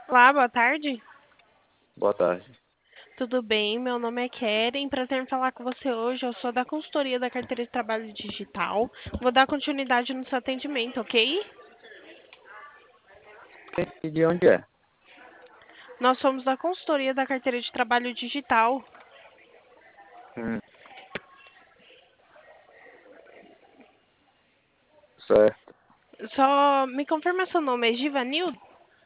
Olá, boa tarde. Boa tarde. Tudo bem? Meu nome é Keren. Prazer em falar com você hoje. Eu sou da consultoria da carteira de trabalho digital. Vou dar continuidade no seu atendimento, ok? E de onde é? Nós somos da consultoria da carteira de trabalho digital. Hum, certo. Só me confirma seu nome, é Givanildo?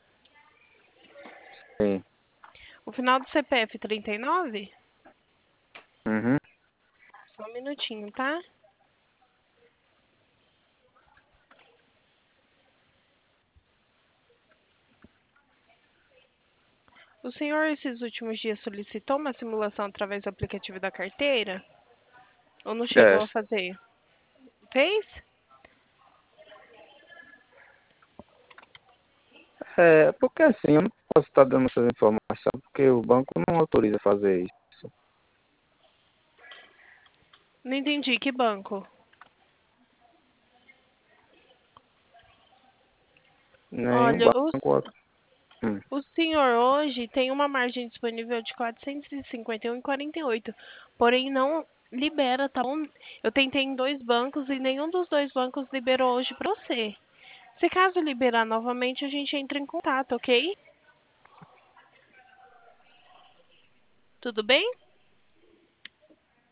Sim. O final do CPF 39? Uhum. Só um minutinho, tá? O senhor, esses últimos dias, solicitou uma simulação através do aplicativo da carteira? Ou não chegou É, a fazer? Fez? porque assim, eu não posso estar dando essas informações porque o banco não autoriza fazer isso. Não entendi. Que banco? Nenhum Olha, o banco. Hum, O senhor hoje tem uma margem disponível de 451,48, porém não libera, tá bom? Eu tentei em dois bancos e nenhum dos dois bancos liberou hoje para você. Se caso liberar novamente, a gente entra em contato, ok? Tudo bem?